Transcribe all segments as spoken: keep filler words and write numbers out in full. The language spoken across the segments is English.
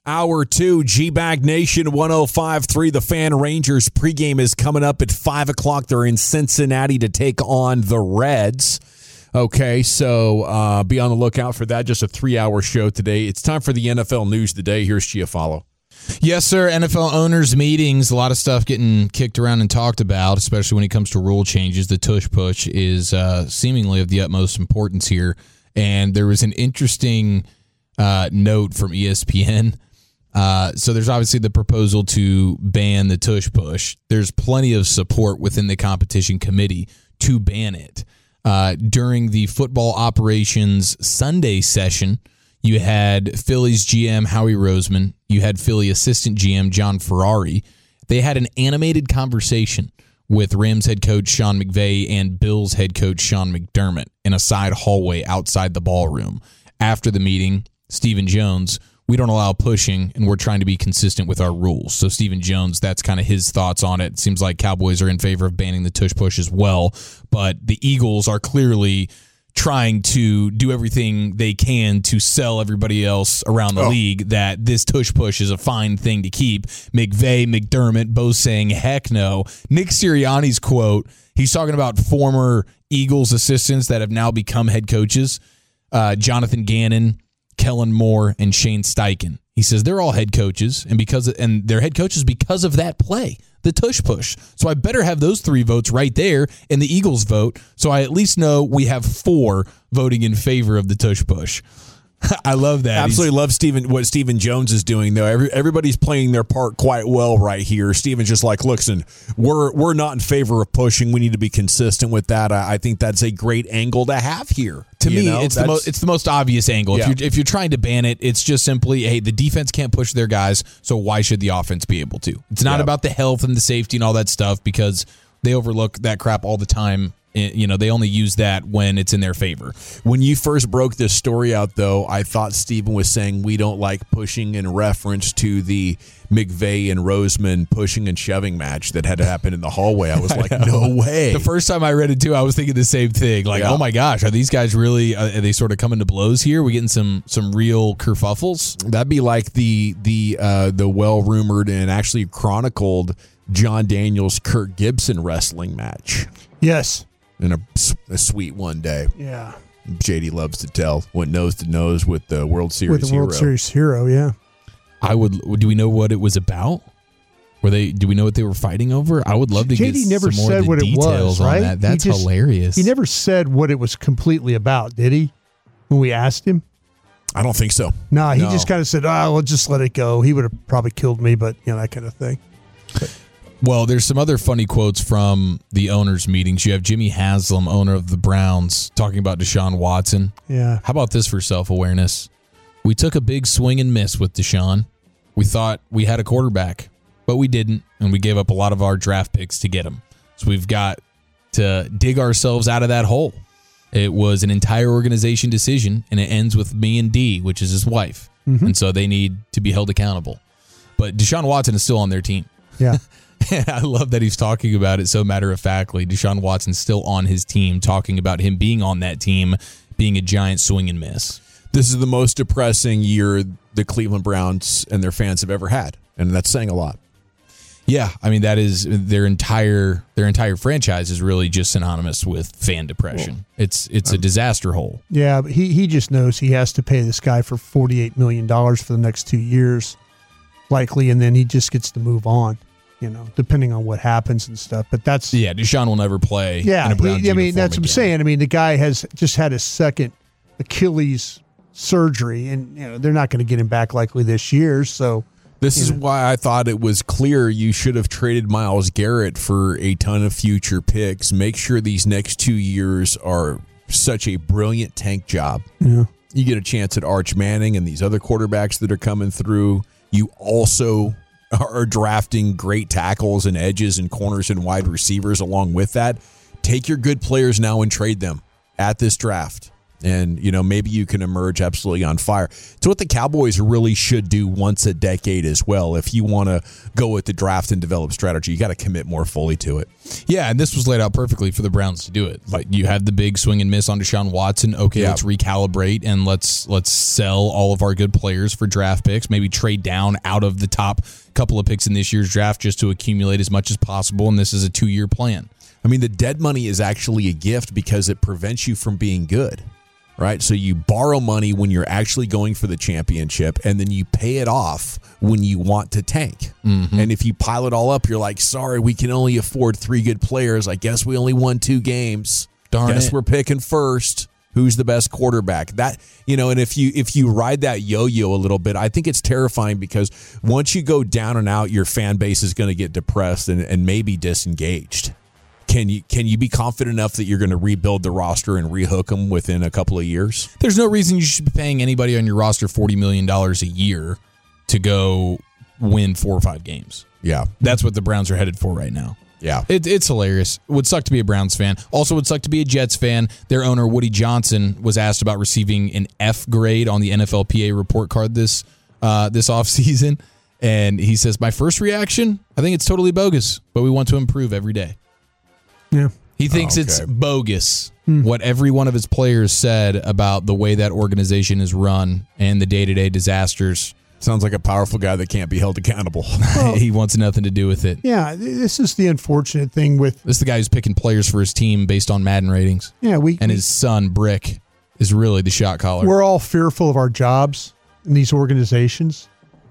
Hour two, G-Bag Nation one oh five point three. The Fan Rangers pregame is coming up at five o'clock. They're in Cincinnati to take on the Reds. Okay, so uh, be on the lookout for that. Just a three-hour show today. It's time for the N F L News today. Here's Chiafalo. Yes, sir. N F L owners meetings, a lot of stuff getting kicked around and talked about, especially when it comes to rule changes. The tush push is uh, seemingly of the utmost importance here. And there was an interesting uh, note from E S P N. Uh, so there's obviously the proposal to ban the tush push. There's plenty of support within the competition committee to ban it. Uh, during the football operations Sunday session, you had Phillies G M Howie Roseman. You had Philly assistant G M John Ferrari. They had an animated conversation with Rams head coach Sean McVay and Bills head coach Sean McDermott in a side hallway outside the ballroom. After the meeting, Stephen Jones, we don't allow pushing, and we're trying to be consistent with our rules. So Stephen Jones, that's kind of his thoughts on it. It seems like Cowboys are in favor of banning the tush push as well, but the Eagles are clearly trying to do everything they can to sell everybody else around the oh. league that this tush push is a fine thing to keep. McVay, McDermott, both saying, heck no. Nick Sirianni's quote, he's talking about former Eagles assistants that have now become head coaches, uh, Jonathan Gannon, Kellen Moore, and Shane Steichen. He says they're all head coaches, and because of, and they're head coaches because of that play, the tush push. So I better have those three votes right there and the Eagles vote, so I at least know we have four voting in favor of the tush push. I love that. Absolutely He's, love Stephen, what Stephen Jones is doing, though. Every, everybody's playing their part quite well right here. Stephen's just like, listen, we're we're not in favor of pushing. We need to be consistent with that. I, I think that's a great angle to have here. To you me, know, it's the most it's the most obvious angle. Yeah. If you're if you're trying to ban it, it's just simply, hey, the defense can't push their guys, so why should the offense be able to? It's not yeah. about the health and the safety and all that stuff, because they overlook that crap all the time. You know, they only use that when it's in their favor. When you first broke this story out, though, I thought Stephen was saying we don't like pushing in reference to the McVay and Roseman pushing and shoving match that had to happen in the hallway. I was like, no way. The first time I read it, too, I was thinking the same thing. Like, yeah. oh, my gosh, are these guys really, are they sort of coming to blows here? We getting some some real kerfuffles? That'd be like the, the, uh, the well-rumored and actually chronicled John Daniels, Kirk Gibson wrestling match. Yes. In a, a sweet one day. Yeah. J D loves to tell. Went nose to nose with the World Series With the hero. World Series hero, yeah. I would. Do we know what it was about? Were they? Do we know what they were fighting over? I would love to J D get never some more said of the what details it was, on right? that. That's he just, hilarious. He never said what it was completely about, did he? When we asked him? I don't think so. Nah, he no, he just kind of said, oh, we'll just let it go. He would have probably killed me, but, you know, that kind of thing. But, Well, there's some other funny quotes from the owners' meetings. You have Jimmy Haslam, owner of the Browns, talking about Deshaun Watson. Yeah. How about this for self-awareness? We took a big swing and miss with Deshaun. We thought we had a quarterback, but we didn't, and we gave up a lot of our draft picks to get him. So we've got to dig ourselves out of that hole. It was an entire organization decision, and it ends with me and Dee, which is his wife. Mm-hmm. And so they need to be held accountable. But Deshaun Watson is still on their team. Yeah. I love that he's talking about it so matter-of-factly. Deshaun Watson's still on his team, talking about him being on that team, being a giant swing and miss. This is the most depressing year the Cleveland Browns and their fans have ever had, and that's saying a lot. Yeah, I mean, that is their entire their entire franchise is really just synonymous with fan depression. Well, it's it's a disaster hole. Yeah, but he, he just knows he has to pay this guy for forty-eight million dollars for the next two years, likely, and then he just gets to move on. You know, depending on what happens and stuff. But that's yeah. Deshaun will never play. Yeah, in a Browns he, I mean uniform that's what I'm again. saying. I mean the guy has just had his second Achilles surgery, and you know they're not going to get him back likely this year. So this is know. why I thought it was clear you should have traded Myles Garrett for a ton of future picks. Make sure these next two years are such a brilliant tank job. Yeah, you get a chance at Arch Manning and these other quarterbacks that are coming through. You also are drafting great tackles and edges and corners and wide receivers along with that. Take your good players now and trade them at this draft. And, you know, maybe you can emerge absolutely on fire. It's what the Cowboys really should do once a decade as well. If you want to go with the draft and develop strategy, you got to commit more fully to it. Yeah, and this was laid out perfectly for the Browns to do it. Like, you had the big swing and miss on Deshaun Watson. Okay, yeah. let's recalibrate and let's let's sell all of our good players for draft picks. Maybe trade down out of the top couple of picks in this year's draft just to accumulate as much as possible, and this is a two-year plan. I mean, the dead money is actually a gift because it prevents you from being good. Right, so you borrow money when you're actually going for the championship, and then you pay it off when you want to tank. Mm-hmm. And if you pile it all up, you're like, sorry, we can only afford three good players. I guess we only won two games. Darn guess it. We're picking first. Who's the best quarterback? That, you know, and if you if you ride that yo-yo a little bit, I think it's terrifying because once you go down and out, your fan base is going to get depressed and, and maybe disengaged. Can you can you be confident enough that you're going to rebuild the roster and rehook them within a couple of years? There's no reason you should be paying anybody on your roster forty million dollars a year to go win four or five games. Yeah. That's what the Browns are headed for right now. Yeah. It, it's hilarious. It would suck to be a Browns fan. Also would suck to be a Jets fan. Their owner, Woody Johnson, was asked about receiving an F grade on the N F L P A report card this uh, this offseason. And he says, my first reaction, I think it's totally bogus, but we want to improve every day. Yeah. He thinks oh, okay. it's bogus hmm. what every one of his players said about the way that organization is run and the day-to-day disasters. Sounds like a powerful guy that can't be held accountable. Well, he wants nothing to do with it. Yeah, this is the unfortunate thing with... This is the guy who's picking players for his team based on Madden ratings. Yeah, we... And his son, Brick, is really the shot caller. We're all fearful of our jobs in these organizations,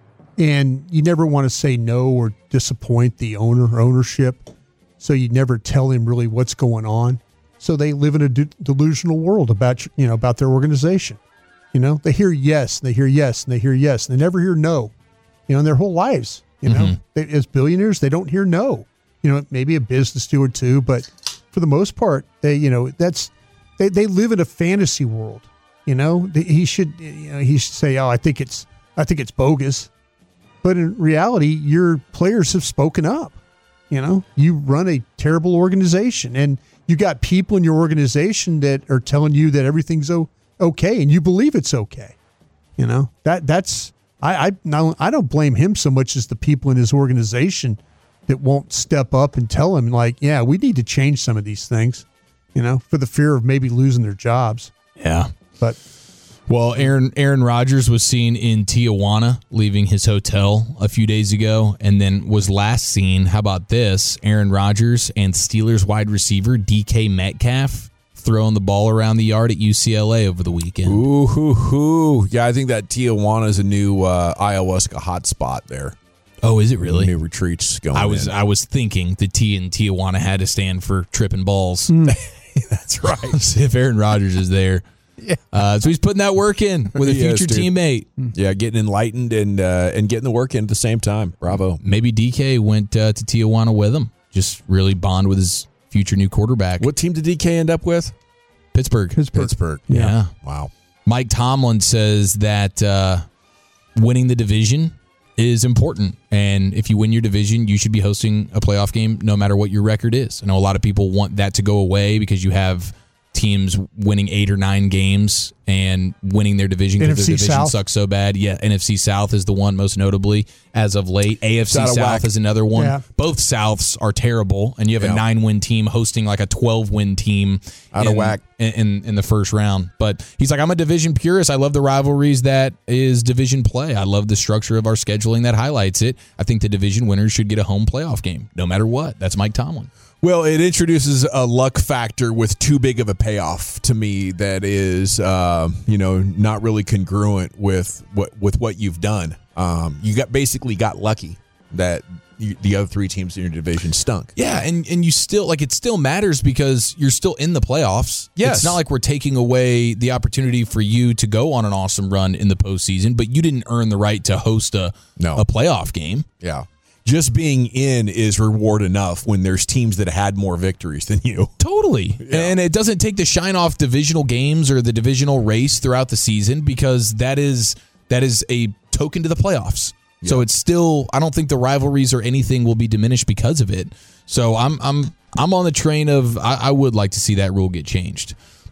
and you never want to say no or disappoint the owner or ownership. So you never tell them really what's going on. So they live in a de- delusional world about, you know, about their organization. You know, they hear yes, and they hear yes, and they hear yes, and they never hear no. You know, in their whole lives. You know, mm-hmm. they, as billionaires, they don't hear no. You know, maybe a business do or two, but for the most part, they, you know, that's they, they live in a fantasy world. You know, he should, you know, he should say, oh, I think it's, I think it's bogus. But in reality, your players have spoken up. You know, you run a terrible organization, and you got people in your organization that are telling you that everything's o- okay, and you believe it's okay. You know, that that's I I, no, I don't blame him so much as the people in his organization that won't step up and tell him, like, yeah, we need to change some of these things, you know, for the fear of maybe losing their jobs. Yeah. But well, Aaron Aaron Rodgers was seen in Tijuana leaving his hotel a few days ago, and then was last seen, how about this, Aaron Rodgers and Steelers wide receiver D K Metcalf throwing the ball around the yard at U C L A over the weekend. Ooh, hoo, hoo. Yeah, I think that Tijuana is a new uh, ayahuasca hotspot there. Oh, is it really? New retreats going I was in. I was thinking the T in Tijuana had to stand for tripping balls. That's right. If Aaron Rodgers is there. Yeah. Uh, so he's putting that work in with a Yes, future dude. teammate. Yeah, getting enlightened and uh, and getting the work in at the same time. Bravo. Maybe D K went uh, to Tijuana with him. Just really bond with his future new quarterback. What team did D K end up with? Pittsburgh. Pittsburgh. Pittsburgh. Yeah. yeah. Wow. Mike Tomlin says that uh, winning the division is important. And if you win your division, you should be hosting a playoff game no matter what your record is. I know a lot of people want that to go away because you have teams winning eight or nine games and winning their division because their division South. sucks so bad. Yeah, N F C South is the one most notably as of late. A F C out of South whack. is another one. Yeah. Both Souths are terrible, and you have Yeah. a nine-win team hosting like a twelve-win team Out in, of whack. In, in in the first round. But he's like, I'm a division purist. I love the rivalries that is division play. I love the structure of our scheduling that highlights it. I think the division winners should get a home playoff game, no matter what. That's Mike Tomlin. Well, it introduces a luck factor with too big of a payoff to me that is, uh, you know, not really congruent with what with what you've done. Um, you got basically got lucky that you, the other three teams in your division stunk. Yeah, and, and you still, like, it still matters because you're still in the playoffs. Yes. It's not like we're taking away the opportunity for you to go on an awesome run in the postseason, but you didn't earn the right to host a, No. a playoff game. Yeah. Just being in is reward enough when there's teams that had more victories than you. Totally. Yeah. And it doesn't take the shine off divisional games or the divisional race throughout the season because that is that is a token to the playoffs. Yeah. So it's still, I don't think the rivalries or anything will be diminished because of it. So I'm I'm I'm on the train of I, I would like to see that rule get changed.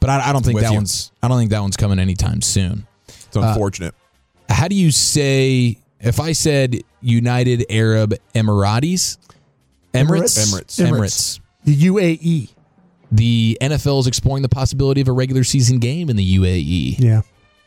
But I, I don't think With that you. one's. I don't think that one's coming anytime soon. It's unfortunate. Uh, how do you say if I said United Arab Emiratis? Emirates? Emirates. Emirates. Emirates. The U A E. The N F L is exploring the possibility of a regular season game in the U A E. Yeah.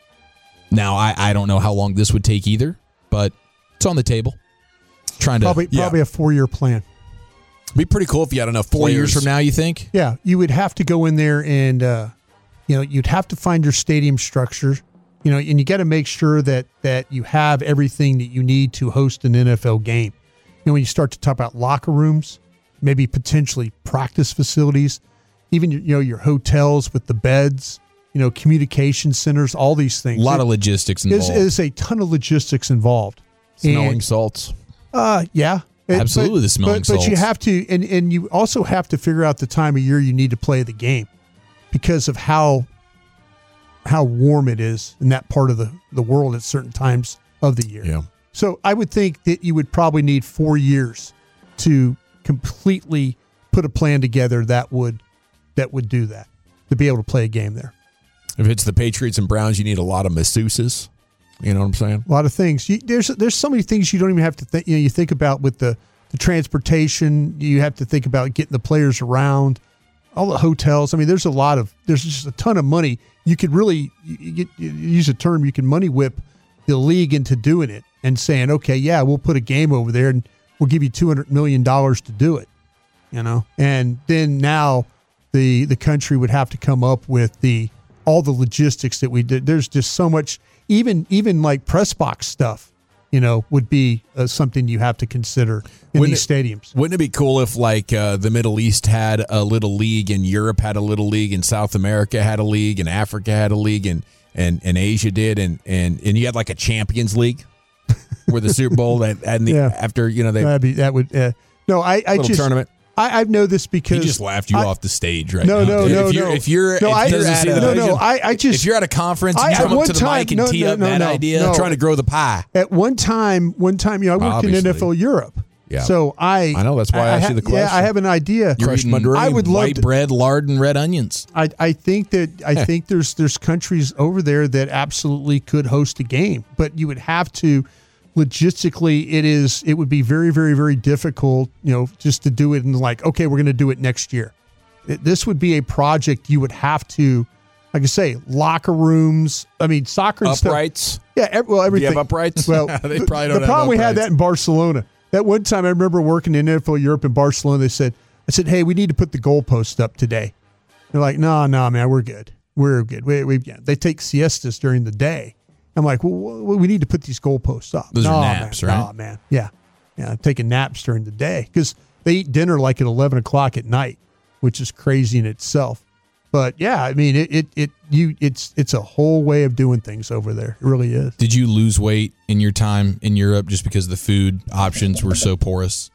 Now, I, I don't know how long this would take either, but it's on the table. Trying to Probably, yeah. probably a four-year plan. It'd be pretty cool if you had enough four players. years from now, you think? Yeah, you would have to go in there and, uh, you know, you'd have to find your stadium structure, you know, and you got to make sure that that you have everything that you need to host an N F L game. You know, when you start to talk about locker rooms, maybe potentially practice facilities, even you know your hotels with the beds, you know, communication centers, all these things. A lot It- of logistics There's, involved. there's a ton of logistics involved. Smelling And- salts. Uh, yeah. It- Absolutely, but, the smelling but, but you salts. have to, and, and you also have to figure out the time of year you need to play the game because of how how warm it is in that part of the, the world at certain times of the year. Yeah. So I would think that you would probably need four years to completely put a plan together that would that would do that, to be able to play a game there. If it's the Patriots and Browns, you need a lot of masseuses. You know what I'm saying? A lot of things. You, there's there's so many things you don't even have to think. You know, you think about with the, the transportation. You have to think about getting the players around, all the hotels. I mean, there's a lot of there's just a ton of money. You could really you, you get, you use a term. You can money whip the league into doing it and saying, okay, yeah, we'll put a game over there and we'll give you two hundred million dollars to do it. You know, and then now the the country would have to come up with the all the logistics that we did. There's just so much. Even even like press box stuff, you know, would be uh, something you have to consider in Wouldn't these it- stadiums. Wouldn't it be cool if, like, uh, the Middle East had a little league, and Europe had a little league, and South America had a league, and Africa had a league, and and, and Asia did, and, and and you had like a Champions League, where the Super Bowl that and the, Yeah. after you know they That'd be that would. Uh, no, I I little just tournament. I I know this because He just laughed you I- off the stage right No, now. no, dude. no, if you're, no. If you're, No, if I- you're at a, no, no, I- I just- if you're at a conference, I- and you at come up one to the time- mic and no, tee no, up no, that no, idea. no. trying to grow the pie. At one time, one time, you know, I worked Obviously. in N F L Europe. Yeah. So I I know, that's why I asked you the Yeah, I question. have an idea. You're Crushed eating my dream. I would love white to- bread, lard, and red onions. I, I think that I think there's there's countries over there that absolutely could host a game, but you would have to logistically it is it would be very very very difficult, you know, just to do it and like okay, we're going to do it next year. It, this would be a project you would have to, like I say, locker rooms. I mean, soccer and stuff. Uprights. Yeah, ev- well, Do everything. you have uprights? Well, They the, probably don't the have problem we had uprights. that in Barcelona. That one time I remember working in N F L Europe in Barcelona. They said, I said, hey, we need to put the goalpost up today. They're like, no, no, man, we're good. We're good. We, we, yeah. They take siestas during the day. I'm like, well, well, we need to put these goalposts up. Those are no, naps, man, right? No, man. Yeah. Yeah. Taking naps during the day because they eat dinner like at eleven o'clock at night, which is crazy in itself. But yeah, I mean, it, it, it, you, it's, it's a whole way of doing things over there. It really is. Did you lose weight in your time in Europe just because the food options were so porous?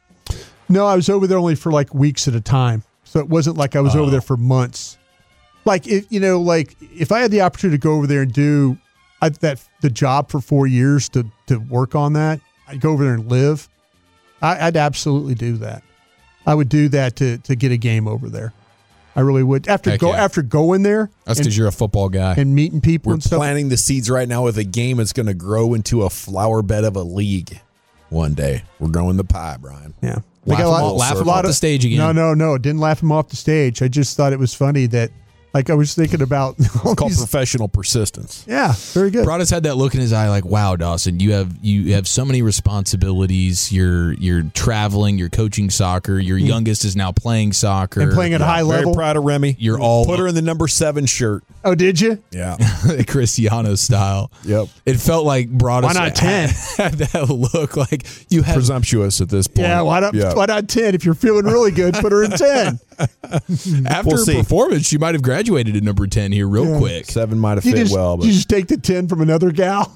No, I was over there only for like weeks at a time. So it wasn't like I was over there for months. Like, if, you know, like if I had the opportunity to go over there and do I, that the job for four years to, to work on that, I'd go over there and live. I, I'd absolutely do that. I would do that to, to get a game over there. I really would. After Heck go yeah. after going there That's and, because you're a football guy. and meeting people We're and stuff. planting the seeds right now with a game that's going to grow into a flower bed of a league one day. We're growing the pie, Brian. Yeah. Laugh got a him lot- off- laugh a him lot off the of- stage again. No, no, no. Didn't laugh him off the stage. I just thought it was funny that, like, I was thinking about all It's called these- professional persistence. yeah, very good. Broadus had that look in his eye, like, "Wow, Dawson, you have you have so many responsibilities. You're you're traveling. You're coaching soccer. Your youngest is now playing soccer And playing at a high Very level. proud of Remy. You're all Put her in the number seven shirt. Oh, did you? Yeah. Cristiano style. Yep. It felt like Broadus Why not had, ten? had that look like you had Presumptuous at this point. Yeah, why not? Yeah. Why not ten? If you're feeling really good, put her in ten. after We'll her see. performance, she might have graduated at number ten here real Yeah. quick. Seven might have You fit just, well, but you just take the ten from another gal.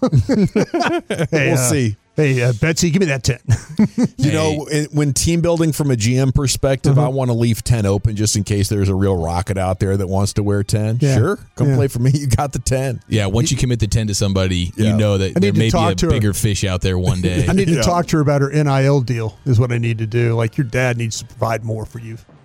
Hey, we'll uh, see. Hey, uh, Betsy, give me that ten. You know, in- when team building from a G M perspective, Uh-huh. I want to leave ten open just in case there's a real rocket out there that wants to wear ten. Yeah. Sure, come Yeah. play for me. You got the ten. Yeah, once you commit the ten to somebody, Yeah. you know that I there need to may be talk a to her. bigger fish out there one day. I need to Yeah. talk to her about her N I L deal. Is what I need to do. Like your dad needs to provide more for you.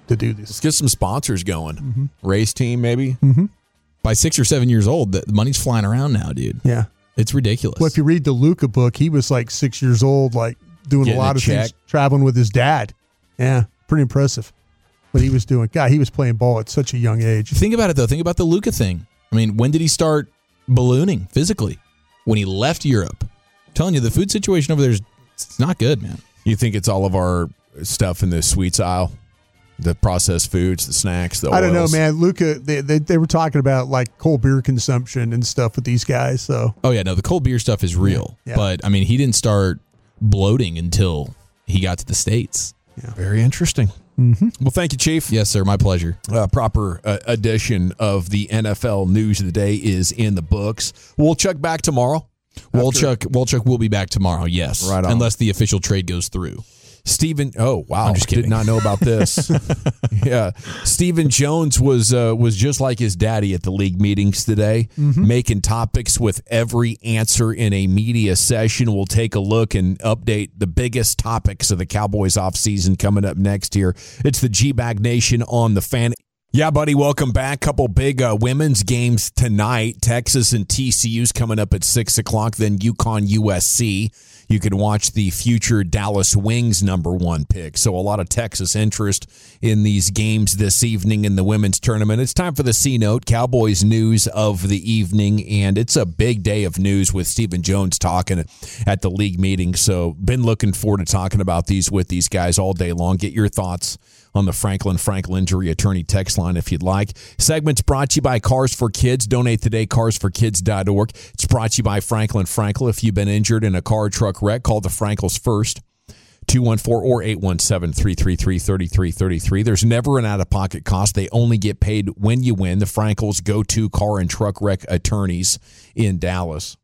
to do this. Let's get some sponsors going. Mm-hmm. Race team, maybe. Mm-hmm. By six or seven years old, the money's flying around now, dude. Yeah. It's ridiculous. Well, if you read the Luka book, he was like six years old, like doing Getting a lot a of check. things, traveling with his dad. Yeah, pretty impressive what he was doing. God, he was playing ball at such a young age. Think about it, though. Think about the Luka thing. I mean, when did he start ballooning physically? When he left Europe. I'm telling you, the food situation over there is it's not good, man. You think it's all of our stuff in the sweets aisle? The processed foods, the snacks, the oils? I don't know, man. Luka, they, they they were talking about like cold beer consumption and stuff with these guys. So, oh yeah, no, the cold beer stuff is real. Yeah. But I mean, he didn't start bloating until he got to the States. Yeah. Very interesting. Mm-hmm. Well, thank you, Chief. Yes, sir. My pleasure. Uh, proper uh, edition of the N F L news of the day is in the books. We'll check back tomorrow. Walchuk, Walchuk will be back tomorrow. Yes, Right on. Unless the official trade goes through. Stephen, oh wow, I'm just kidding. Did not know about this. Yeah, Stephen Jones was uh, was just like his daddy at the league meetings today, Mm-hmm. making topics with every answer in a media session. We'll take a look and update the biggest topics of the Cowboys offseason coming up next here. It's the G-Bag Nation on the Fan. Yeah, buddy, welcome back. Couple big uh, women's games tonight. Texas and T C U's coming up at six o'clock, then UConn U S C. You can watch the future Dallas Wings number one pick. So a lot of Texas interest in these games this evening in the women's tournament. It's time for the C-Note, Cowboys news of the evening, and it's a big day of news with Stephen Jones talking at the league meeting. So been looking forward to talking about these with these guys all day long. Get your thoughts on the Franklin Frankel Injury Attorney text line if you'd like. Segment's brought to you by Cars for Kids. Donate today, cars for kids dot org. It's brought to you by Franklin Frankel. If you've been injured in a car or truck wreck, call the Frankels first. two one four or eight one seven, three three three, three three three three. There's never an out-of-pocket cost. They only get paid when you win. The Frankels go-to car and truck wreck attorneys in Dallas.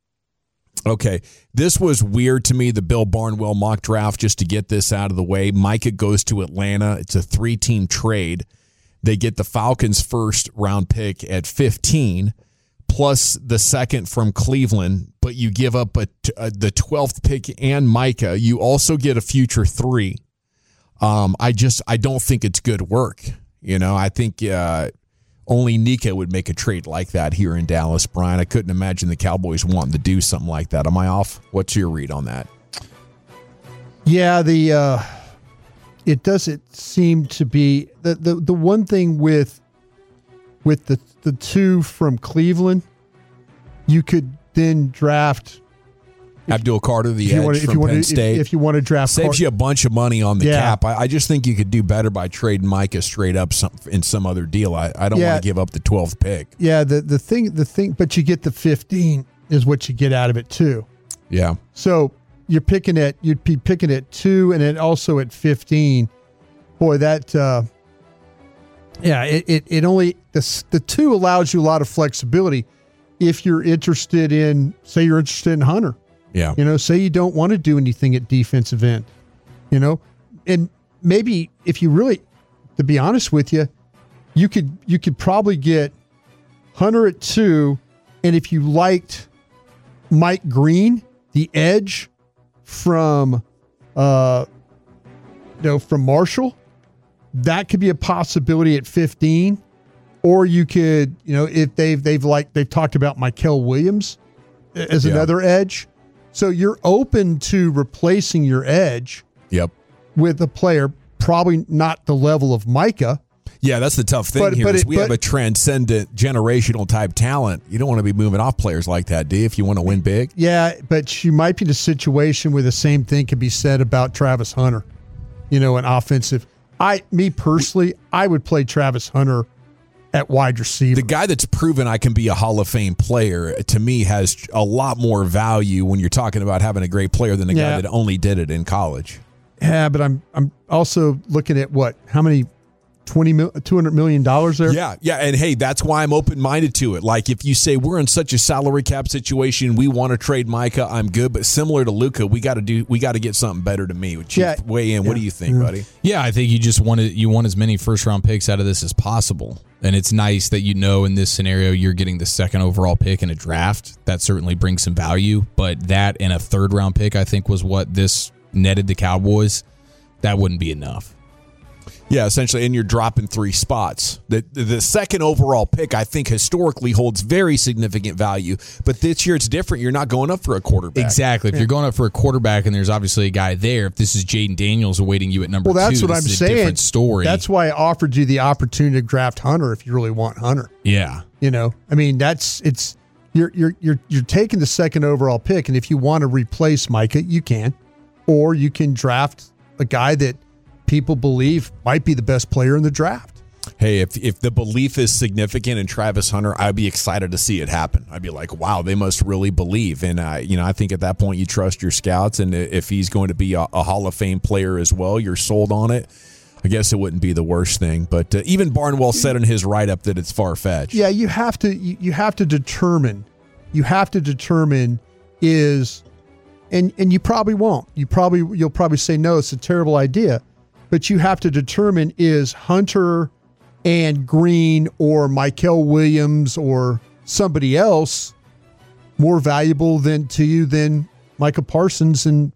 Okay, this was weird to me, the Bill Barnwell mock draft, just to get this out of the way. Micah goes to Atlanta. It's a three-team trade. They get the Falcons' first round pick at fifteen, plus the second from Cleveland, but you give up a, a, the twelfth pick and Micah. You also get a future three. Um, I just I don't think it's good work. You know, I think uh, only Nika would make a trade like that here in Dallas, Brian. I couldn't imagine the Cowboys wanting to do something like that. Am I off? What's your read on that? Yeah, the uh, it doesn't seem to be the, the the one thing with with the the two from Cleveland, you could then draft Abdul Carter, the if you edge want to, if from you want Penn to, State. if, if you want to draft Saves Car- you a bunch of money on the Yeah. cap. I, I just think you could do better by trading Micah straight up some, in some other deal. I, I don't Yeah. want to give up the twelfth pick. Yeah, the the thing the thing, but you get the fifteen is what you get out of it too. Yeah. So you're picking at you'd be picking at two, and then also at fifteen. Boy, that uh, yeah, it, it it only the the two allows you a lot of flexibility if you're interested in, say, you're interested in Hunter. Yeah. You know, say you don't want to do anything at defensive end. You know, and maybe if you really, to be honest with you, you could you could probably get Hunter at two, and if you liked Mike Green, the edge from, uh, you know, from Marshall, that could be a possibility at fifteen. Or you could, you know, if they've they've like they've talked about Mykel Williams as Yeah. another edge. So you're open to replacing your edge Yep. with a player probably not the level of Micah. Yeah, that's the tough thing But- here but is it- we but- have a transcendent generational type talent. You don't want to be moving off players like that, do you, if you want to win big? Yeah, but you might be in a situation where the same thing could be said about Travis Hunter. You know, an offensive. I, me personally, I would play Travis Hunter at wide receiver. The guy that's proven I can be a Hall of Fame player, to me, has a lot more value when you're talking about having a great player than a Yeah. guy that only did it in college. Yeah, but I'm I'm also looking at what how many twenty mil, two hundred million dollars there. Yeah, yeah, and hey, that's why I'm open-minded to it. Like, if you say we're in such a salary cap situation, we want to trade Micah, I'm good. But similar to Luka, we got to do, we got to get something better to me. Chief, Yeah. weigh in. What Yeah. do you think, buddy? Yeah, I think you just want to, you want as many first round picks out of this as possible. And it's nice that you know in this scenario you're getting the second overall pick in a draft. That certainly brings some value. But that and a third round pick, I think, was what this netted the Cowboys. That wouldn't be enough. Yeah, essentially, and you're dropping three spots. The the second overall pick, I think, historically holds very significant value. But this year it's different. You're not going up for a quarterback. Exactly. If yeah. you're going up for a quarterback and there's obviously a guy there, if this is Jaden Daniels awaiting you at number well, that's two, what this I'm is saying. a different story. That's why I offered you the opportunity to draft Hunter if you really want Hunter. Yeah. You know, I mean, that's it's you're you're you're you're taking the second overall pick, and if you want to replace Micah, you can, or you can draft a guy that people believe might be the best player in the draft. Hey, if if the belief is significant in Travis Hunter, I'd be excited to see it happen. I'd be like, wow, they must really believe. And, uh, you know, I think at that point you trust your scouts. And if he's going to be a, a Hall of Fame player as well, you're sold on it. I guess it wouldn't be the worst thing. But uh, even Barnwell said in his write-up that it's far-fetched. Yeah, you have to you, you have to determine. You have to determine is, and and you probably won't. You probably you'll probably say no, it's a terrible idea. But you have to determine is Hunter and Green or Michael Williams or somebody else more valuable than to you than Micah Parsons and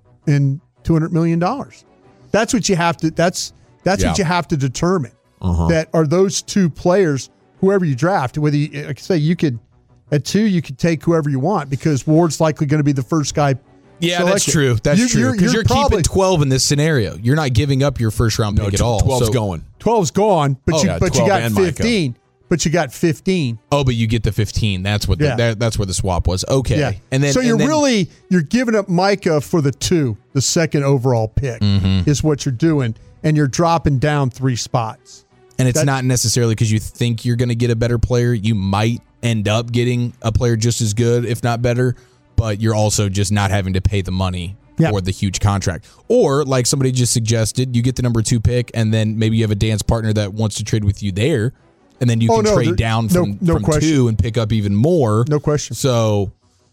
and two hundred million dollars. That's what you have to that's that's yeah. what you have to determine. Uh-huh. That are those two players, whoever you draft, whether you like I say you could at two you could take whoever you want because Ward's likely going to be the first guy. Yeah, selected. that's true. That's you, true. Because you're, you're, you're probably, keeping twelve in this scenario. You're not giving up your first round pick no, at all. twelve's so, going. twelve's gone, but oh, you yeah, but you got fifteen. Micah. But you got fifteen. Oh, but you get the fifteen. That's what the, yeah. that, that's where the swap was. Okay. Yeah. And then So you're and then, really you're giving up Micah for the two, the second overall pick mm-hmm. is what you're doing, and you're dropping down three spots. And it's that, not necessarily because you think you're going to get a better player. You might end up getting a player just as good, if not better, but you're also just not having to pay the money yeah. for the huge contract. Or, like somebody just suggested, you get the number two pick, and then maybe you have a dance partner that wants to trade with you there, and then you oh, can no, trade there, down no, from, no from question. two and pick up even more. No question. So,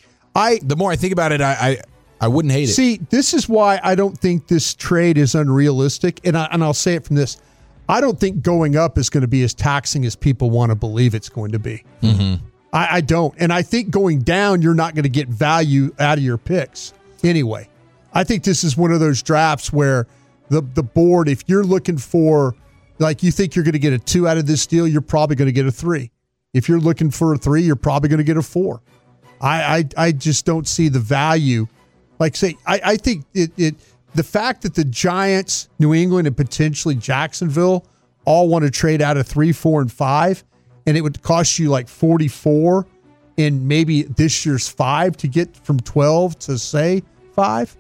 I the more I think about it, I I, I wouldn't hate it. See, this is why I don't think this trade is unrealistic, and I, and I'll say it from this. I don't think going up is going to be as taxing as people want to believe it's going to be. Mm-hmm. I, I don't. And I think going down, you're not going to get value out of your picks anyway. I think this is one of those drafts where the, the board, if you're looking for, like you think you're going to get a two out of this deal, you're probably going to get a three. If you're looking for a three, you're probably going to get a four. I, I, I just don't see the value. Like say, I, I think it, it the fact that the Giants, New England, and potentially Jacksonville all want to trade out of three, four, and five, and it would cost you like forty-four in maybe this year's five to get from twelve to say five.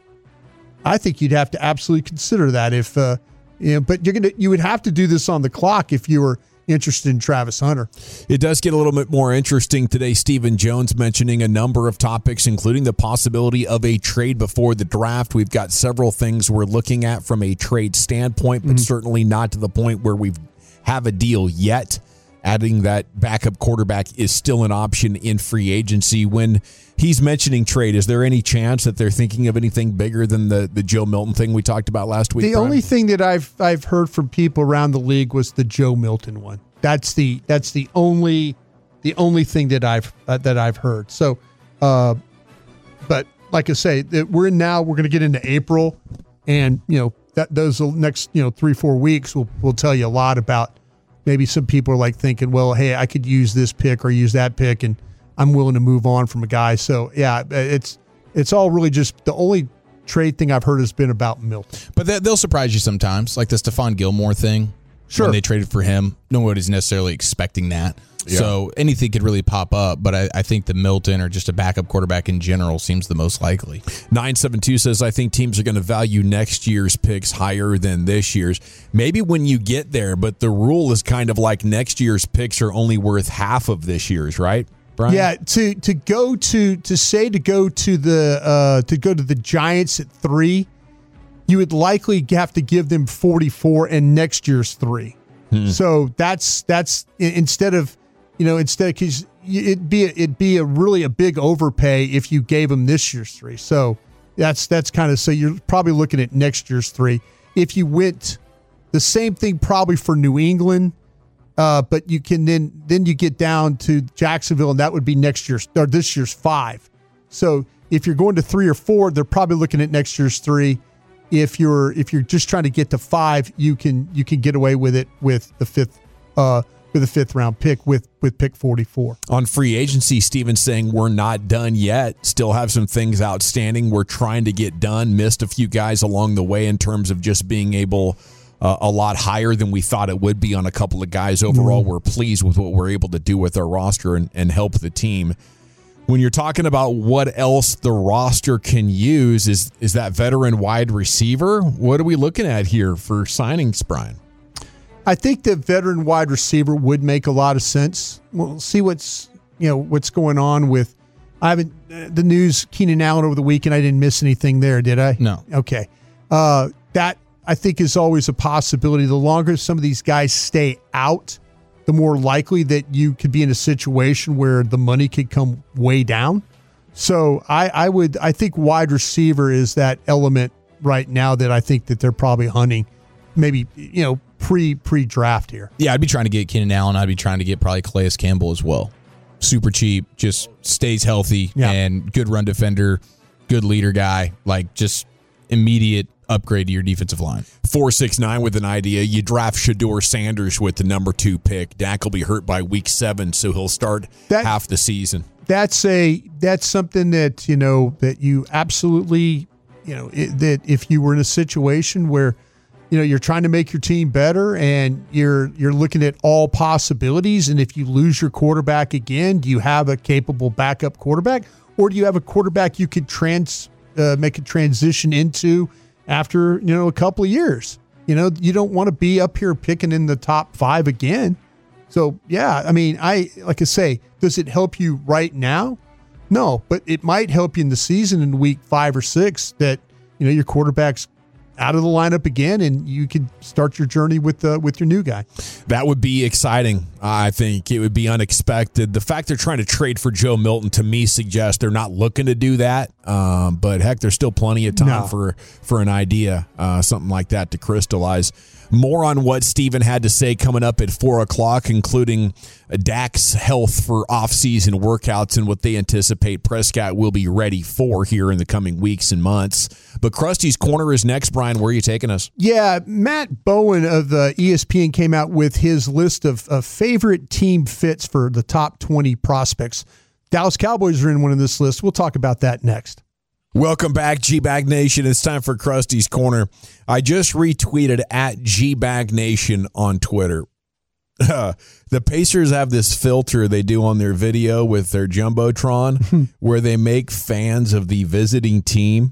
I think you'd have to absolutely consider that if, uh, you know, but you're gonna you would have to do this on the clock if you were interested in Travis Hunter. It does get a little bit more interesting today. Stephen Jones mentioning a number of topics, including the possibility of a trade before the draft. We've got several things we're looking at from a trade standpoint, but mm-hmm. certainly not to the point where we have a deal yet. Adding that backup quarterback is still an option in free agency. When he's mentioning trade, is there any chance that they're thinking of anything bigger than the, the Joe Milton thing we talked about last week? The Brian? only thing that I've I've heard from people around the league was the Joe Milton one. That's the that's the only the only thing that I've uh, that I've heard. So, uh, but like I say, that we're in now. We're going to get into April, and you know that those next you know three four weeks will will tell you a lot about. Maybe some people are like thinking, well, hey, I could use this pick or use that pick, and I'm willing to move on from a guy. So, yeah, it's it's all really just the only trade thing I've heard has been about Milton. But they'll surprise you sometimes, like the Stephon Gilmore thing. Sure. When they traded for him, nobody's necessarily expecting that. Yeah. So anything could really pop up, but I, I think the Milton or just a backup quarterback in general seems the most likely. nine seven two says, I think teams are going to value next year's picks higher than this year's. Maybe when you get there, but the rule is kind of like next year's picks are only worth half of this year's, right, Brian? Yeah, to to go to to say to go to the uh, to go to the Giants at three, you would likely have to give them forty-four and next year's three. Hmm. So that's that's instead of You know, instead, because it'd be a, it'd be a really a big overpay if you gave them this year's three. So that's that's kind of so you're probably looking at next year's three. If you went the same thing probably for New England, uh, but you can then then you get down to Jacksonville, and that would be next year's or this year's five. So if you're going to three or four, they're probably looking at next year's three. if you're if you're just trying to get to five, you can you can get away with it with the fifth uh, with a fifth round pick with with pick forty-four. On free agency, Steven's saying we're not done yet. Still have some things outstanding we're trying to get done. Missed a few guys along the way in terms of just being able uh, a lot higher than we thought it would be on a couple of guys. Overall, mm-hmm. we're pleased with what we're able to do with our roster and, and help the team. When you're talking about what else the roster can use, is is that veteran wide receiver? What are we looking at here for signings, Brian? I think the veteran wide receiver would make a lot of sense. We'll see what's you know what's going on with. I haven't uh, the news Keenan Allen over the weekend. I didn't miss anything there, did I? No. Okay. Uh, that I think is always a possibility. The longer some of these guys stay out, the more likely that you could be in a situation where the money could come way down. So I, I would, I think wide receiver is that element right now that I think that they're probably hunting, maybe, you know, pre, pre-draft here. Yeah, I'd be trying to get Keenan Allen. I'd be trying to get probably Calais Campbell as well. Super cheap, just stays healthy yeah. and good run defender, good leader guy, like just immediate upgrade to your defensive line. four six nine with an idea. You draft Shedeur Sanders with the number two pick. Dak will be hurt by week seven, so he'll start that, half the season. That's a that's something that, you know, that you absolutely, you know, it, that if you were in a situation where, you know, you're trying to make your team better and you're you're looking at all possibilities, and if you lose your quarterback again, do you have a capable backup quarterback, or do you have a quarterback you could trans uh, make a transition into after, you know, a couple of years? You know, you don't want to be up here picking in the top five again. So, yeah, I mean, I like I say, does it help you right now? No, but it might help you in the season in week five or six that, you know, your quarterback's out of the lineup again, and you could start your journey with uh, with your new guy. That would be exciting. I think it would be unexpected. The fact they're trying to trade for Joe Milton, to me, suggests they're not looking to do that. Um, but, heck, there's still plenty of time No. for, for an idea, uh, something like that to crystallize. More on what Steven had to say coming up at four o'clock, including Dak's health for off-season workouts and what they anticipate Prescott will be ready for here in the coming weeks and months. But Krusty's Corner is next. Brian, where are you taking us? Yeah, Matt Bowen of the E S P N came out with his list of, of favorite team fits for the top twenty prospects. Dallas Cowboys are in one of this list. We'll talk about that next. Welcome back, G-Bag Nation. It's time for Krusty's Corner. I just retweeted at G-Bag Nation on Twitter. Uh, the Pacers have this filter they do on their video with their Jumbotron where they make fans of the visiting team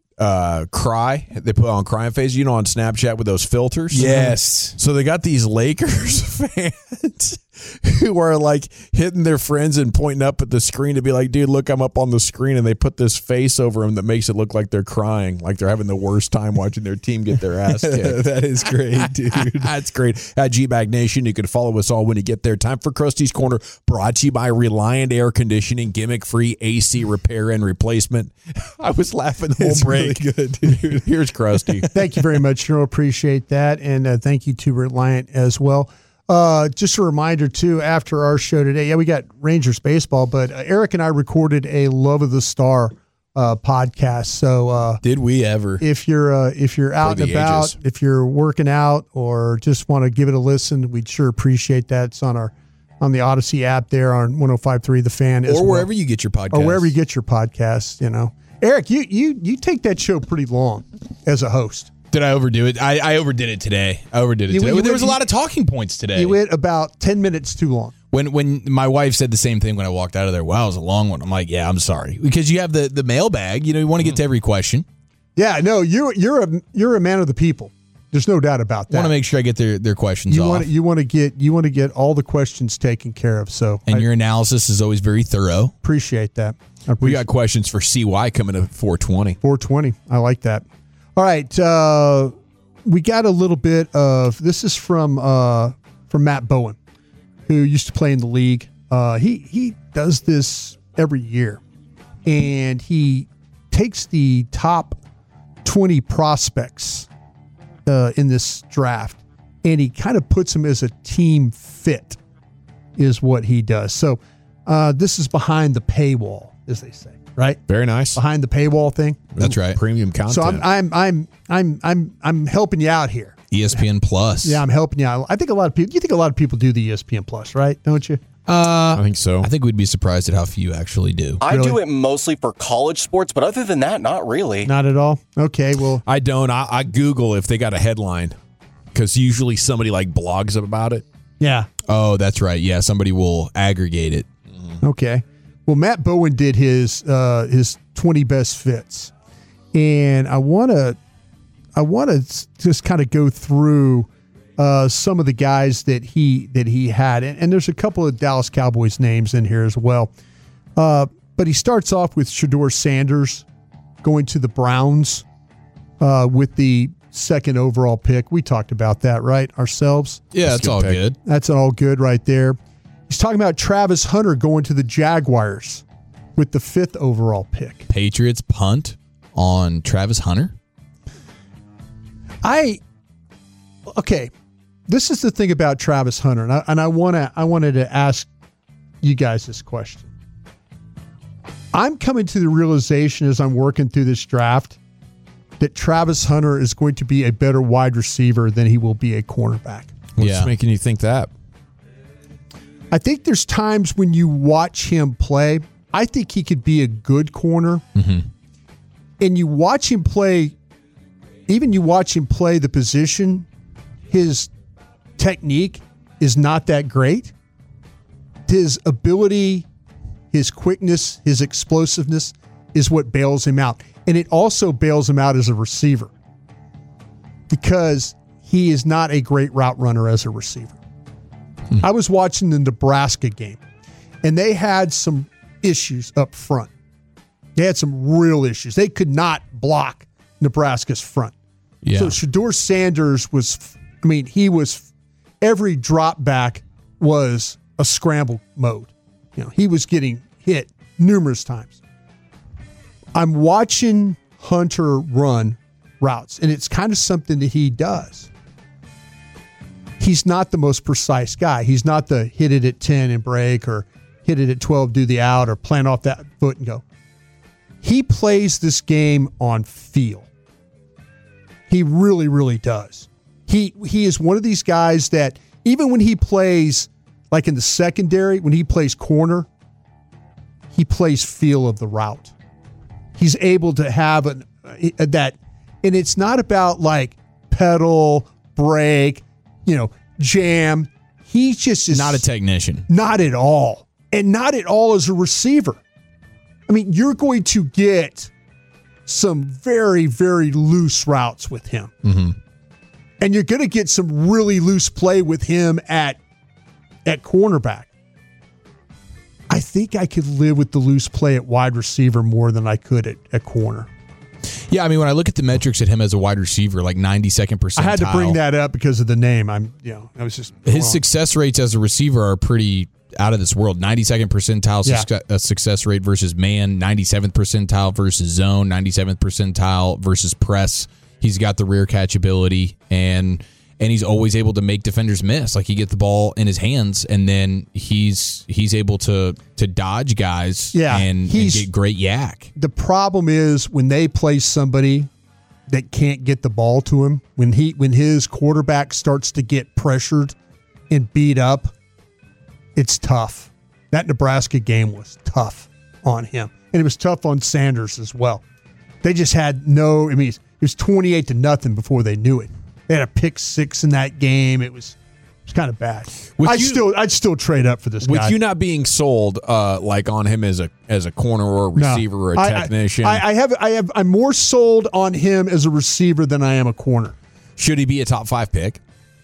uh, cry. They put on crying face, you know, on Snapchat with those filters. Yes. So they got these Lakers fans who are like hitting their friends and pointing up at the screen to be like, dude, look, I'm up on the screen. And they put this face over them that makes it look like they're crying, like they're having the worst time watching their team get their ass kicked. That is great, dude. That's great. At G-Bag Nation, you can follow us all when you get there. Time for Krusty's Corner, brought to you by Reliant Air Conditioning, gimmick-free A C repair and replacement. I was laughing the whole It's break. really good, dude. Here's Krusty. Thank you very much, General. Appreciate that. And uh, thank you to Reliant as well. Uh, just a reminder, too, after our show today, yeah, we got Rangers baseball, but uh, Eric and I recorded a Love of the Star uh, podcast. So uh, Did we ever? if you're uh, if you're out and the about, ages. if you're working out or just want to give it a listen, we'd sure appreciate that. It's on our on the Odyssey app there on one oh five point three The Fan. as Or well. wherever you get your podcast. Or wherever you get your podcasts, you know. Eric, you you you take that show pretty long as a host. Did I overdo it? I, I overdid it today. I overdid it You- today. you there was a went- lot of talking points today. You went about ten minutes too long. When when my wife said the same thing when I walked out of there, wow, it was a long one. I'm like, yeah, I'm sorry. Because you have the, the mailbag. You know, you want to get to every question. Yeah, no, you're you're a you're a man of the people. There's no doubt about I that. want to make sure I get their, their questions you off. want you want to get you want to get all the questions taken care of. So and I your analysis is always very thorough. appreciate that. I We appreciate got questions for C Y coming at four twenty. four twenty. I like that. All right, uh, we got a little bit of this is from uh, from Matt Bowen, who used to play in the league. Uh, he he does this every year, and he takes the top twenty prospects uh, in this draft, and he kind of puts them as a team fit, is what he does. So uh, this is behind the paywall, as they say. right? Very nice. Behind the paywall thing. That's right. Premium content. So I'm I'm I'm I'm I'm I'm helping you out here. E S P N Plus. Yeah, I'm helping you out. I think a lot of people. You think a lot of people do the E S P N Plus, right? Don't you? Uh, I think so. I think we'd be surprised at how few actually do. I Really? do it mostly for college sports, but other than that, not really. Not at all. Okay, well, I don't. I, I Google if they got a headline because usually somebody like blogs about it. yeah. Oh, that's right. Yeah, somebody will aggregate it. Okay. Well, Matt Bowen did his uh, his twenty best fits, and I want to I want to just kind of go through uh, some of the guys that he that he had, and, and there's a couple of Dallas Cowboys names in here as well. Uh, but he starts off with Shedeur Sanders going to the Browns uh, with the second overall pick. We talked about that, right, ourselves? Yeah, That's it's good all pick. good. That's all good right there. He's talking about Travis Hunter going to the Jaguars with the fifth overall pick. Patriots punt on Travis Hunter. I okay. This is the thing about Travis Hunter, and I, and I want to I wanted to ask you guys this question. I'm coming to the realization as I'm working through this draft that Travis Hunter is going to be a better wide receiver than he will be a cornerback. What's Yeah. making you think that? I think there's times when you watch him play, I think he could be a good corner. Mm-hmm. And you watch him play, even you watch him play the position, his technique is not that great. His ability, his quickness, his explosiveness is what bails him out. And it also bails him out as a receiver because he is not a great route runner as a receiver. I was watching the Nebraska game, and they had some issues up front. They had some real issues. They could not block Nebraska's front. Yeah. So Shedeur Sanders was, I mean, he was, every drop back was a scramble mode. You know, he was getting hit numerous times. I'm watching Hunter run routes, and it's kind of something that he does. He's not the most precise guy. He's not the hit it at ten and break or hit it at twelve, do the out, or plant off that foot and go. He plays this game on feel. He really, really does. He he is one of these guys that even when he plays like in the secondary, when he plays corner, he plays feel of the route. He's able to have an, uh, that, and it's not about like pedal, brake, you know, jam. He just is Not a technician. not at all. And not at all as a receiver. I mean, you're going to get some very, very loose routes with him. Mm-hmm. And you're going to get some really loose play with him at at cornerback. I think I could live with the loose play at wide receiver more than I could at, at corner. Yeah, I mean, when I look at the metrics at him as a wide receiver, like ninety-second percentile. I had to bring that up because of the name. I'm, you know, I was just His success rates as a receiver are pretty out of this world. ninety-second percentile Yeah. success, uh, success rate versus man, ninety-seventh percentile versus zone, ninety-seventh percentile versus press. He's got the rear catch ability, and and he's always able to make defenders miss. Like, he gets the ball in his hands, and then he's he's able to to dodge guys Yeah, and, and he's- get great yak. The problem is when they play somebody that can't get the ball to him, when he when his quarterback starts to get pressured and beat up, it's tough. That Nebraska game was tough on him. And it was tough on Sanders as well. They just had no, I mean, it was twenty-eight to nothing before they knew it. They had a pick six in that game. It was it was kind of bad. With I'd you- still I'd still trade up for this With guy. you not being sold, uh, like on him as a as a corner or a receiver or a I- I- technician, I, I have I have I'm more sold on him as a receiver than I am a corner. should he be a top five pick?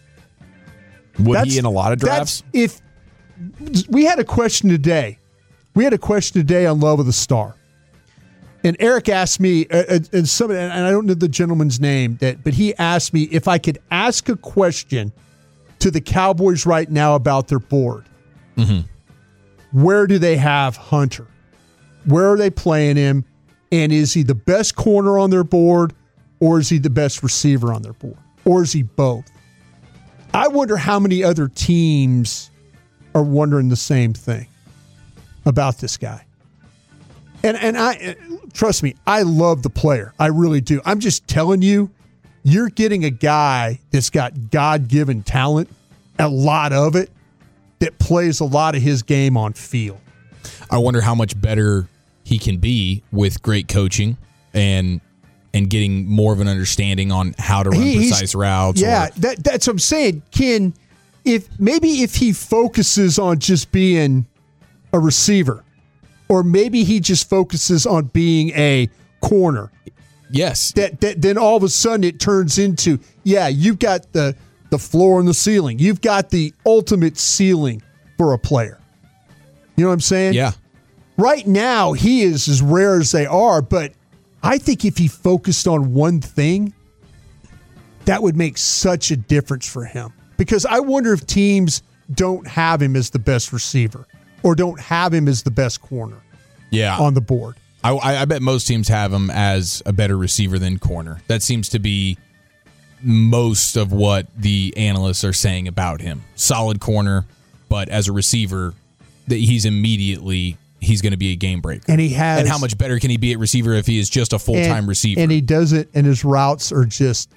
Would That's- he in a lot of drafts? That's, if we had a question today, we had a question today on Love of the Star, and Eric asked me, uh, uh, and some, and I don't know the gentleman's name, that, but he asked me if I could ask a question to the Cowboys right now about their board. Mm-hmm. Where do they have Hunter? Where are they playing him? And is he the best corner on their board, or is he the best receiver on their board, or is he both? I wonder how many other teams are wondering the same thing about this guy. And and I trust me, I love the player. I really do. I'm just telling you, you're getting a guy that's got God-given talent, a lot of it, that plays a lot of his game on field. I wonder how much better he can be with great coaching and and getting more of an understanding on how to run He- he's- precise routes. Yeah, or, that, that's what I'm saying. Can if maybe if he focuses on just being a receiver, or maybe he just focuses on being a corner, yes. that, that then all of a sudden it turns into, yeah, you've got the the floor and the ceiling. You've got the ultimate ceiling for a player. You know what I'm saying? Yeah. Right now, he is as rare as they are, but I think if he focused on one thing, that would make such a difference for him. Because I wonder if teams don't have him as the best receiver or don't have him as the best corner Yeah. on the board. I, I bet most teams have him as a better receiver than corner. That seems to be most of what the analysts are saying about him. Solid corner, but as a receiver, that he's immediately he's going to be a game breaker. And he has, and how much better can he be at receiver if he is just a full time and, receiver? And he does it, and his routes are just,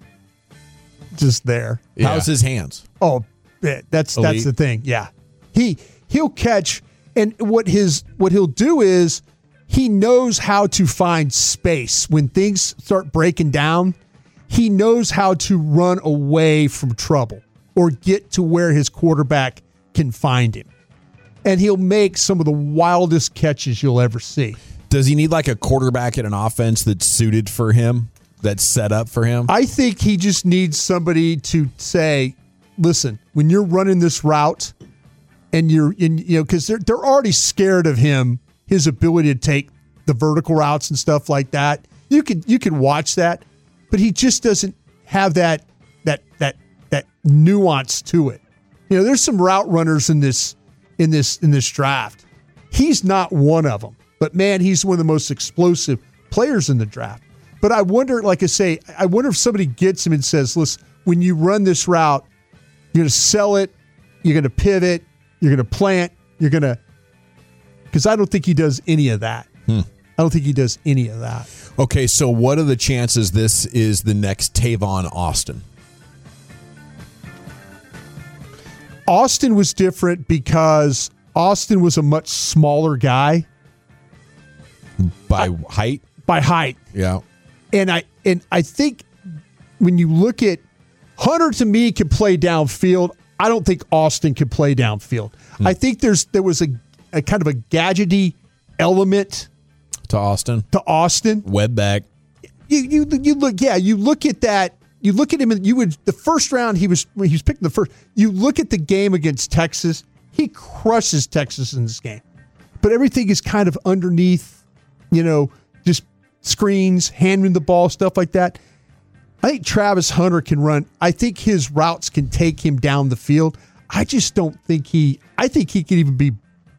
just there. Yeah. How's his hands? Oh, yeah, that's Elite. that's the thing. Yeah, he he'll catch, and what his what he'll do is he knows how to find space when things start breaking down. He knows how to run away from trouble or get to where his quarterback can find him, and he'll make some of the wildest catches you'll ever see. Does he need like a quarterback in an offense that's suited for him, that's set up for him? I think he just needs somebody to say, listen, when you're running this route and you're in, you know, because they're, they're already scared of him, his ability to take the vertical routes and stuff like that. You can, you can watch that, but he just doesn't have that, that, that, that nuance to it. You know, there's some route runners in this, in this, in this draft. He's not one of them, but man, he's one of the most explosive players in the draft. But I wonder, like I say, I wonder if somebody gets him and says, listen, when you run this route, you're going to sell it, you're going to pivot, you're going to plant, you're going to, because I don't think he does any of that. Hmm. I don't think he does any of that. Okay, so what are the chances this is the next Tavon Austin? Austin was different because Austin was a much smaller guy By height? by height. Yeah. And I and I think when you look at Hunter, to me, can play downfield. I don't think Austin can play downfield. Hmm. I think there's there was a, a kind of a gadgety element To Austin? to Austin. Web back. You you you look yeah you look at that you look at him and you would the first round he was when he was picking the first. You look at the game against Texas, he crushes Texas in this game, but everything is kind of underneath, you know, just screens, handing the ball, stuff like that. I think Travis Hunter can run. I think his routes can take him down the field. I just don't think he, I think he can even be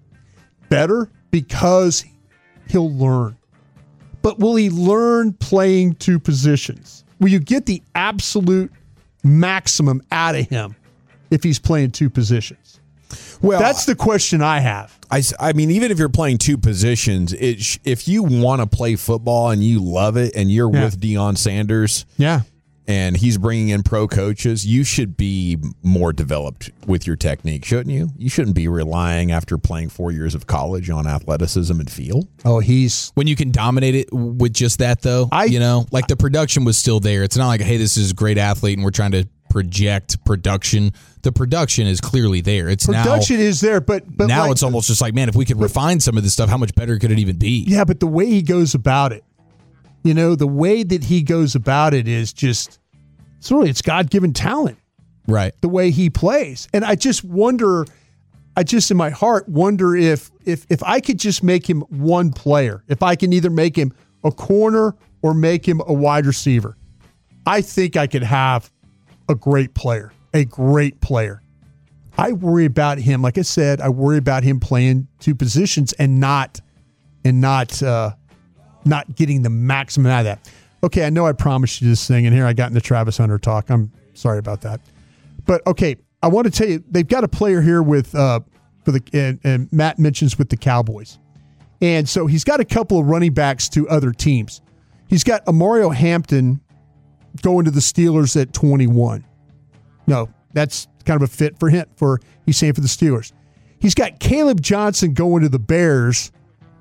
better because he'll learn. But will he learn playing two positions? Will you get the absolute maximum out of him if he's playing two positions? Well, That's the question I have. I, I mean, even if you're playing two positions, it sh- if you want to play football and you love it and you're Yeah. with Deion Sanders Yeah. and he's bringing in pro coaches, you should be more developed with your technique, shouldn't you? You shouldn't be relying after playing four years of college on athleticism and feel. Oh, he's When you can dominate it with just that, though, I- you know, like the production was still there. It's not like, hey, this is a great athlete and we're trying to project production. The production is clearly there. It's production now, is there, but but now like- it's almost just like, man, if we could refine some of this stuff, how much better could it even be? Yeah, but the way he goes about it, you know, the way that he goes about it is just, it's really, it's God-given talent, Right. the way he plays. And I just wonder, I just in my heart wonder if if if I could just make him one player, if I can either make him a corner or make him a wide receiver, I think I could have a great player, a great player. I worry about him, like I said, I worry about him playing two positions and not and not uh, not getting the maximum out of that. Okay, I know I promised you this thing, and here I got into Travis Hunter talk. I'm sorry about that. But okay, I want to tell you, they've got a player here with uh, for the and, and Matt mentions with the Cowboys. And so he's got a couple of running backs to other teams. He's got Amario Hampton going to the Steelers at twenty-one. No, that's kind of a fit for him. For he's saying for the Steelers. He's got Caleb Johnson going to the Bears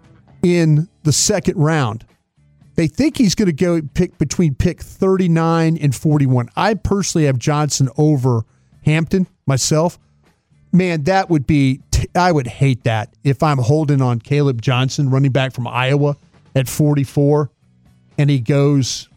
in the second round. They think he's going to go pick between pick thirty-nine and forty-one. I personally have Johnson over Hampton myself. Man, that would be, I would hate that if I'm holding on Caleb Johnson, running back from Iowa at forty-four, and he goes.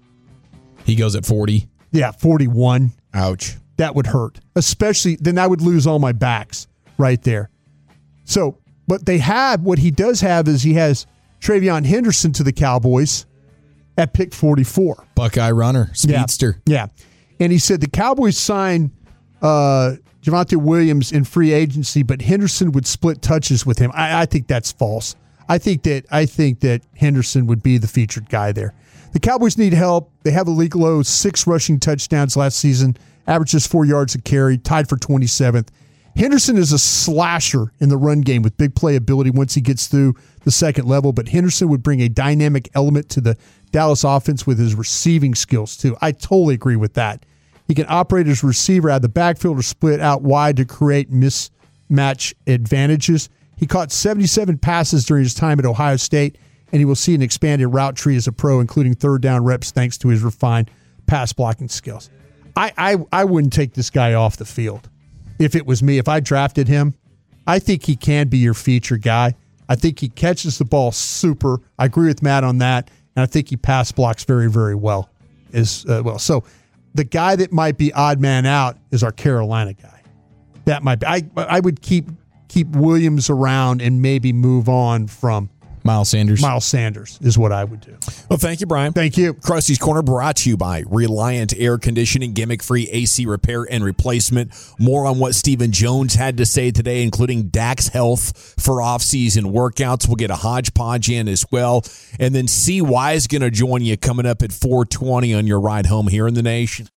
He goes at forty. Yeah, forty-one. Ouch. That would hurt. Especially, then I would lose all my backs right there. So, but they have, what he does have is he has Travion Henderson to the Cowboys at pick forty-four. Buckeye runner, speedster. Yeah. yeah. And he said the Cowboys signed uh, Javonte Williams in free agency, but Henderson would split touches with him. I, I think that's false. I think that I think that Henderson would be the featured guy there. The Cowboys need help. They have a league low six rushing touchdowns last season, averages four yards a carry, tied for twenty-seventh. Henderson is a slasher in the run game with big playability once he gets through the second level, but Henderson would bring a dynamic element to the Dallas offense with his receiving skills too. I totally agree with that. He can operate as a receiver out of the backfield or split out wide to create mismatch advantages. He caught seventy-seven passes during his time at Ohio State, and he will see an expanded route tree as a pro, including third down reps thanks to his refined pass blocking skills. I, I, I wouldn't take this guy off the field if it was me. If I drafted him, I think he can be your feature guy. I think he catches the ball super. I agree with Matt on that, and I think he pass blocks very, very well as uh, well. So the guy that might be odd man out is our Carolina guy. That might be. I I would keep keep Williams around and maybe move on from Miles Sanders. Miles Sanders is what I would do. Well, thank you, Brian. Thank you. Krusty's Corner brought to you by Reliant Air Conditioning, gimmick-free A C repair and replacement. More on what Stephen Jones had to say today, including Dak's health for off-season workouts. We'll get a hodgepodge in as well. And then C Y is going to join you coming up at four twenty on your ride home here in the Nation.